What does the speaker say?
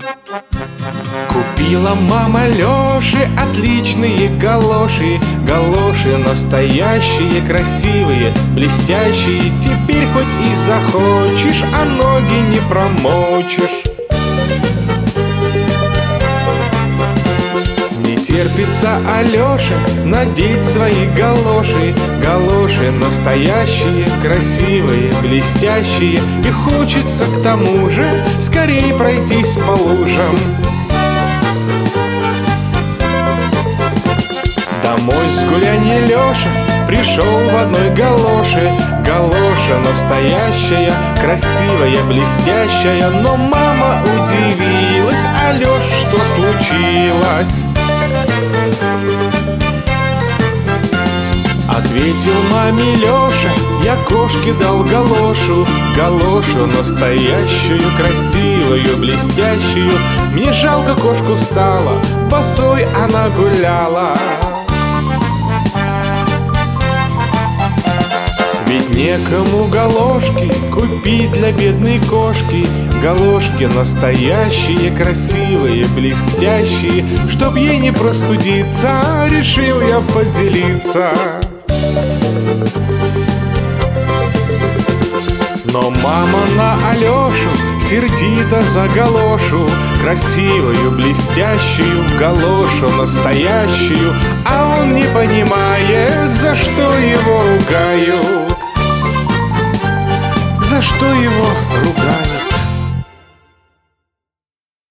Купила мама Лёше отличные галоши. Галоши настоящие, красивые, блестящие. Теперь хоть и захочешь, а ноги не промочишь. Не терпится Алёше надеть свои галоши. Галоши настоящие, красивые, блестящие. И хочется к тому же скорее пройтись по лужам. Домой с гулянья Лёша пришел в одной галоше. Галоша настоящая, красивая, блестящая. Но мама удивилась: Алёш, что случилось? Ответил маме Лёша: я кошке дал галошу. Галошу настоящую, красивую, блестящую. Мне жалко, кошку стало, босой она гуляла. Ведь некому галошки купить для бедной кошки. Галошки настоящие, красивые, блестящие. Чтоб ей не простудиться, решил я поделиться. Но мама на Алёшу сердита за галошу. Красивую, блестящую галошу настоящую. А он не понимает, за что его ругают. За что его ругают.